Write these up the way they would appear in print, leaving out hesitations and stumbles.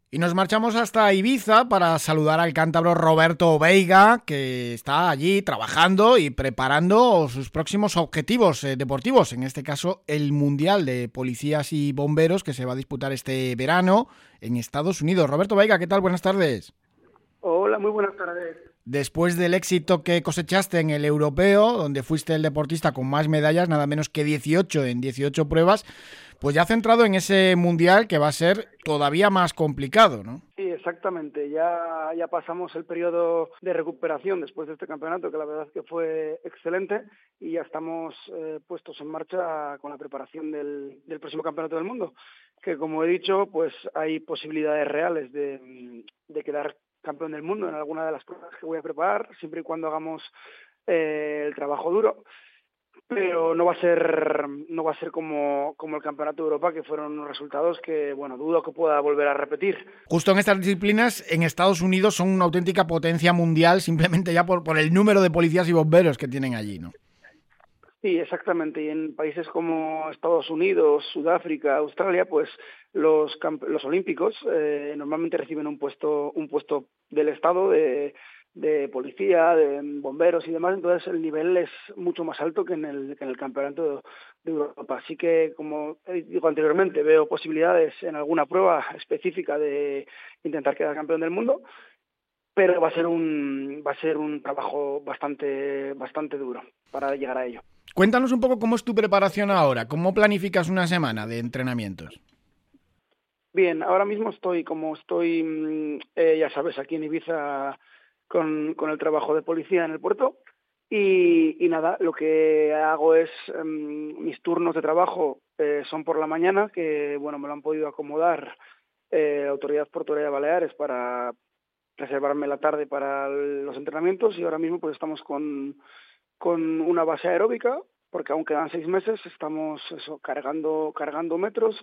Y nos marchamos hasta Ibiza para saludar al cántabro Roberto Veiga, que está allí trabajando y preparando sus próximos objetivos deportivos, en este caso el Mundial de Policías y Bomberos que se va a disputar este verano en Estados Unidos. Roberto Veiga, ¿qué tal? Buenas tardes. Hola, muy buenas tardes. Después del éxito que cosechaste en el europeo, donde fuiste el deportista con más medallas, nada menos que 18 en 18 pruebas, pues ya centrado en ese mundial que va a ser todavía más complicado, ¿no? Sí, exactamente. Ya pasamos el periodo de recuperación después de este campeonato, que la verdad es que fue excelente, y ya estamos puestos en marcha con la preparación del próximo campeonato del mundo, que como he dicho, pues hay posibilidades reales de quedar campeón del mundo en alguna de las pruebas que voy a preparar, siempre y cuando hagamos el trabajo duro. Pero no va a ser como el Campeonato de Europa, que fueron unos resultados que, bueno, dudo que pueda volver a repetir. Justo en estas disciplinas, en Estados Unidos son una auténtica potencia mundial, simplemente ya por el número de policías y bomberos que tienen allí, ¿no? Sí, exactamente. Y en países como Estados Unidos, Sudáfrica, Australia, pues los olímpicos normalmente reciben un puesto del Estado de policía, de bomberos y demás. Entonces el nivel es mucho más alto que en el campeonato de Europa. Así que, como digo anteriormente, veo posibilidades en alguna prueba específica de intentar quedar campeón del mundo, pero va a ser un trabajo bastante duro para llegar a ello. Cuéntanos un poco cómo es tu preparación ahora, cómo planificas una semana de entrenamientos. Bien, ahora mismo como estoy, ya sabes, aquí en Ibiza con el trabajo de policía en el puerto, y nada, lo que hago es, mis turnos de trabajo son por la mañana, que bueno, me lo han podido acomodar Autoridad Portuaria de Baleares para reservarme la tarde para los entrenamientos, y ahora mismo pues estamos con una base aeróbica, porque aún quedan 6 meses, estamos eso, cargando metros.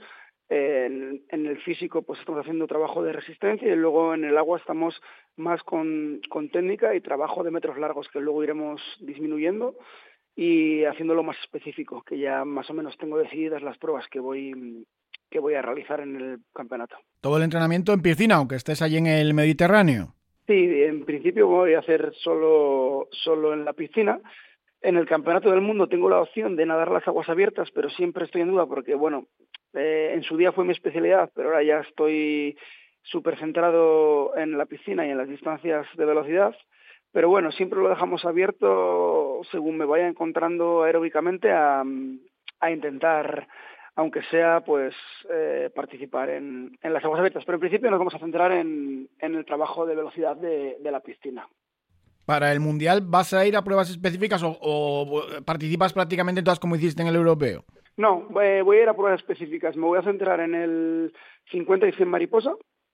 En el físico pues estamos haciendo trabajo de resistencia, y luego en el agua estamos más con técnica y trabajo de metros largos, que luego iremos disminuyendo y haciéndolo más específico, que ya más o menos tengo decididas las pruebas que voy a realizar en el campeonato. Todo el entrenamiento en piscina, aunque estés allí en el Mediterráneo. Sí, en principio voy a hacer solo en la piscina. En el Campeonato del Mundo tengo la opción de nadar las aguas abiertas, pero siempre estoy en duda porque, bueno, en su día fue mi especialidad, pero ahora ya estoy súper centrado en la piscina y en las distancias de velocidad. Pero bueno, siempre lo dejamos abierto según me vaya encontrando aeróbicamente a intentar, aunque sea, pues participar en las aguas abiertas. Pero en principio nos vamos a centrar en el trabajo de velocidad de la piscina. Para el mundial, ¿vas a ir a pruebas específicas o participas prácticamente en todas como hiciste en el europeo? No, voy a ir a pruebas específicas. Me voy a centrar en el 50 y 100 mariposa,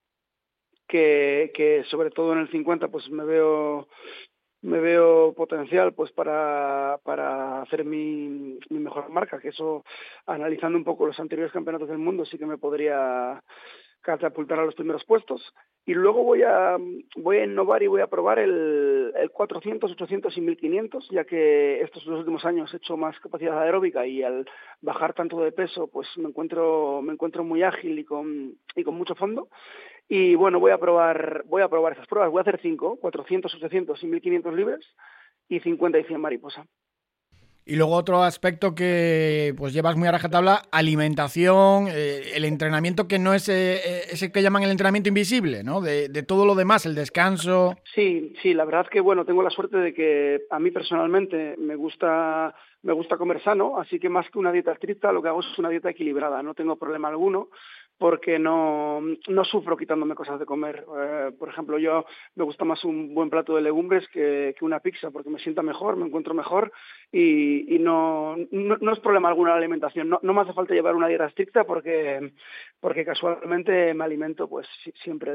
que sobre todo en el 50 pues me veo potencial pues para hacer mi mejor marca, que eso, analizando un poco los anteriores campeonatos del mundo, sí que me podría catapultar a los primeros puestos. Y luego voy a innovar y voy a probar el 400, 800 y 1500, ya que estos los últimos años he hecho más capacidad aeróbica, y al bajar tanto de peso pues me encuentro muy ágil y con mucho fondo. Y bueno, voy a probar esas pruebas. Voy a hacer 5, 400, 800 y 1500 libres, y 50 y 100 mariposa. Y luego otro aspecto que pues llevas muy a rajatabla, alimentación, el entrenamiento que no es ese que llaman el entrenamiento invisible, ¿no? De todo lo demás, el descanso. Sí, sí, la verdad que bueno, tengo la suerte de que a mí personalmente me gusta comer sano, así que más que una dieta estricta, lo que hago es una dieta equilibrada. No tengo problema alguno, porque no sufro quitándome cosas de comer. Por ejemplo, yo me gusta más un buen plato de legumbres que una pizza, porque me sienta mejor, me encuentro mejor, y no es problema alguno la alimentación. No me hace falta llevar una dieta estricta, porque casualmente me alimento pues siempre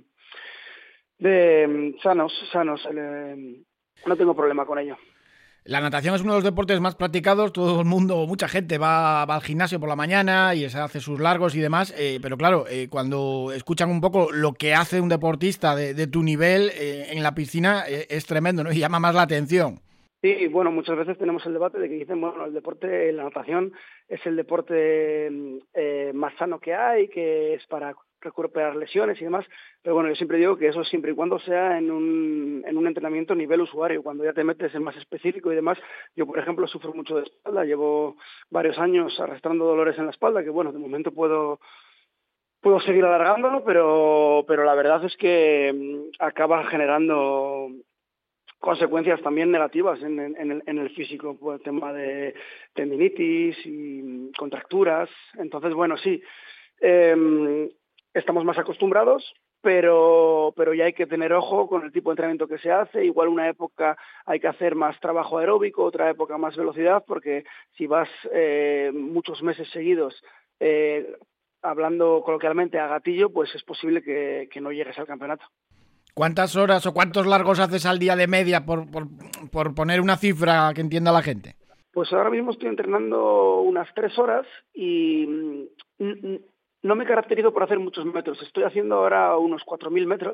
de sanos, no tengo problema con ello. La natación es uno de los deportes más practicados, todo el mundo, mucha gente va al gimnasio por la mañana y se hace sus largos y demás, pero claro, cuando escuchan un poco lo que hace un deportista de tu nivel en la piscina es tremendo, ¿no? Y llama más la atención. Sí, bueno, muchas veces tenemos el debate de que dicen, bueno, el deporte, la natación es el deporte más sano que hay, que es para recuperar lesiones y demás, pero bueno, yo siempre digo que eso siempre y cuando sea en un entrenamiento a nivel usuario, cuando ya te metes en más específico y demás. Yo, por ejemplo, sufro mucho de espalda, llevo varios años arrastrando dolores en la espalda, que bueno, de momento puedo seguir alargándolo, pero la verdad es que acaba generando consecuencias también negativas en el físico, por el tema de tendinitis y contracturas. Entonces, bueno, sí, estamos más acostumbrados, pero ya hay que tener ojo con el tipo de entrenamiento que se hace. Igual una época hay que hacer más trabajo aeróbico, otra época más velocidad, porque si vas muchos meses seguidos hablando coloquialmente a gatillo, pues es posible que no llegues al campeonato. ¿Cuántas horas o cuántos largos haces al día de media por poner una cifra que entienda la gente? Pues ahora mismo estoy entrenando unas 3 horas y no me caracterizo por hacer muchos metros. Estoy haciendo ahora unos 4.000 metros,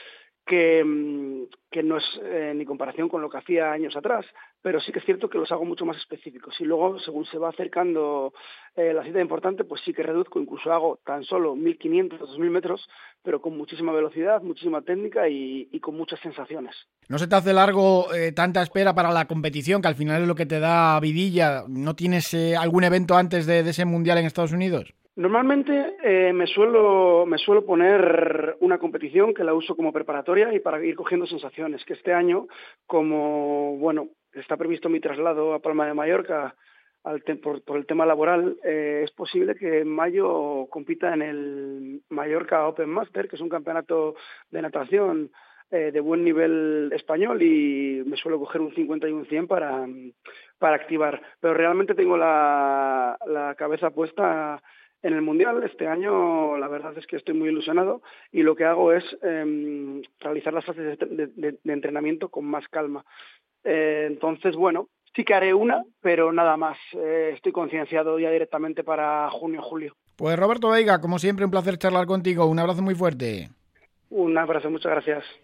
que no es ni comparación con lo que hacía años atrás, pero sí que es cierto que los hago mucho más específicos. Y luego, según se va acercando la cita importante, pues sí que reduzco, incluso hago tan solo 1.500, 2.000 metros, pero con muchísima velocidad, muchísima técnica y con muchas sensaciones. ¿No se te hace largo tanta espera para la competición, que al final es lo que te da vidilla? ¿No tienes algún evento antes de ese mundial en Estados Unidos? Normalmente me suelo poner una competición que la uso como preparatoria y para ir cogiendo sensaciones, que este año, como bueno, está previsto mi traslado a Palma de Mallorca por el tema laboral, es posible que en mayo compita en el Mallorca Open Master, que es un campeonato de natación de buen nivel español, y me suelo coger un 50 y un 100 para activar. Pero realmente tengo la cabeza puesta en el Mundial. Este año la verdad es que estoy muy ilusionado y lo que hago es realizar las fases de entrenamiento con más calma. Entonces, bueno, sí que haré una, pero nada más. Estoy concienciado ya directamente para junio, julio. Pues Roberto Veiga, como siempre, un placer charlar contigo. Un abrazo muy fuerte. Un abrazo, muchas gracias.